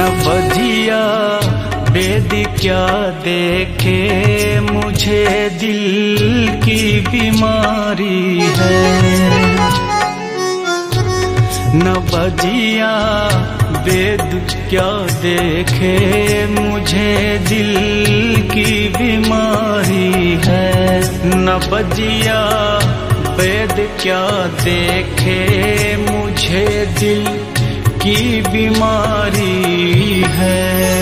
बजिया वेद क्या देखे, मुझे दिल की बीमारी है। न बजिया वेद क्या देखे, मुझे दिल की बीमारी है। न बजिया वेद क्या देखे, मुझे दिल की बीमारी है।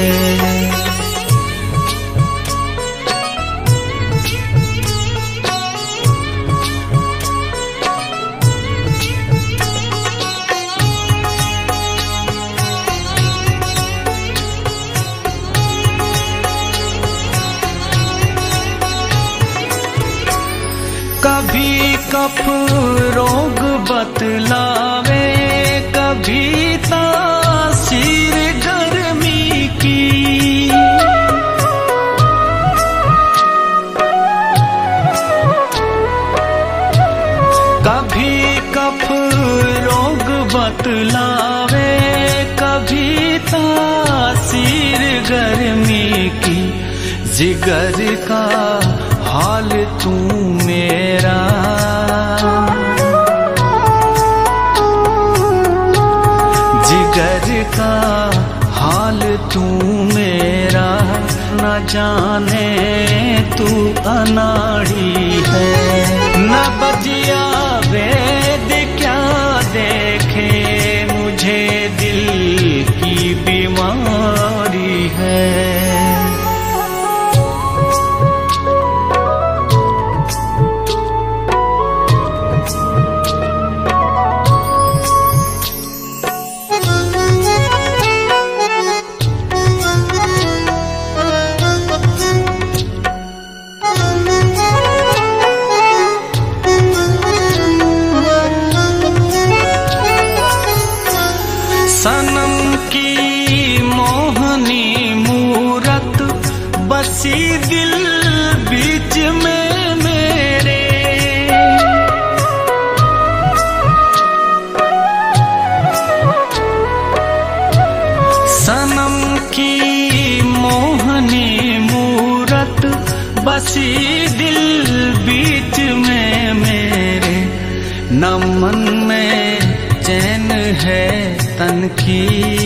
कभी कफ रोग बतलावे, कभी तासीर गर्मी की। कभी कफ रोग बतलावे, कभी तासीर गर्मी की। जिगर का हाल तू मेरा, जिगर का हाल तू मेरा, न जाने तू अनाड़ी है। न बजिया वेद क्या देखे, मुझे दिल की बीमारी है। सनम की मोहनी मूरत बसी दिल बीच में मेरे। सनम की मोहनी मूरत बसी दिल बीच में मेरे। न मन में चैन है तन की,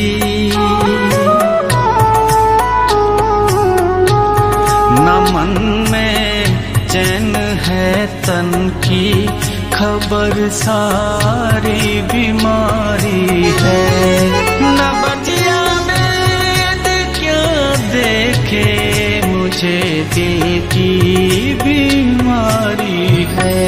न मन में चैन है तन की। खबर सारी बीमारी है। न बजिया वेद क्या देखे, मुझे दिल की बीमारी है।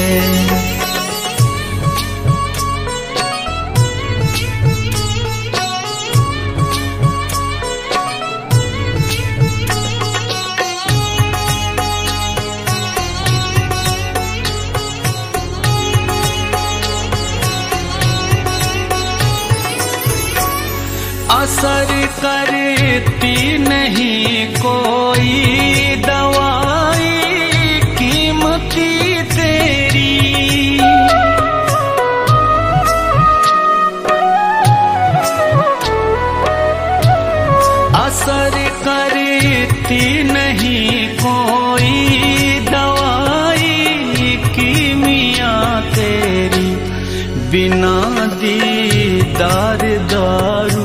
असर करती नहीं कोई दवाई कीमती तेरी। असर करती नहीं कोई दवाई कीमिया तेरी। बिना दीदार दारू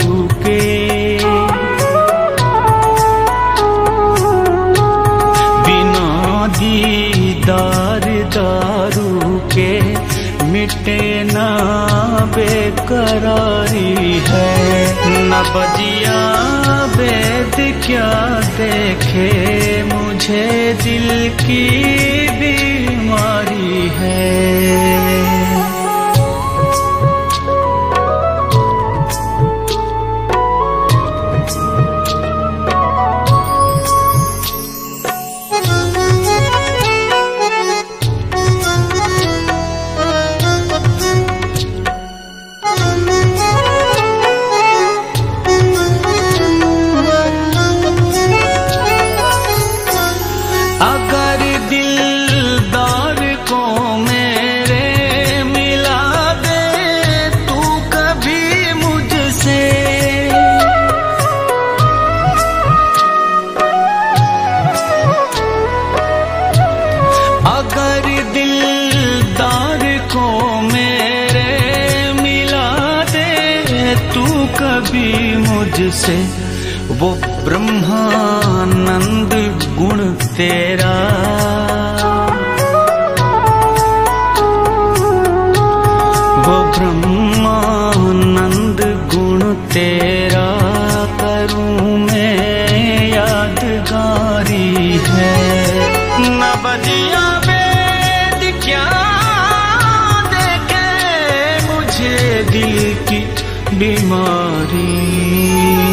दीदार दारू के मिटे ना बेकरारी है। न बजिया वेद क्या देखे, मुझे दिल की बीमारी है। अगर दिलदार को मेरे मेरे मिला दे तू कभी मुझसे वो ब्रह्मानंद गुण तेरा, वो ब्रह्मानंद गुण तेरा करूं मैं यादगारी है। न बजिया वेद क्या देखे मुझे दिल की बीमारी।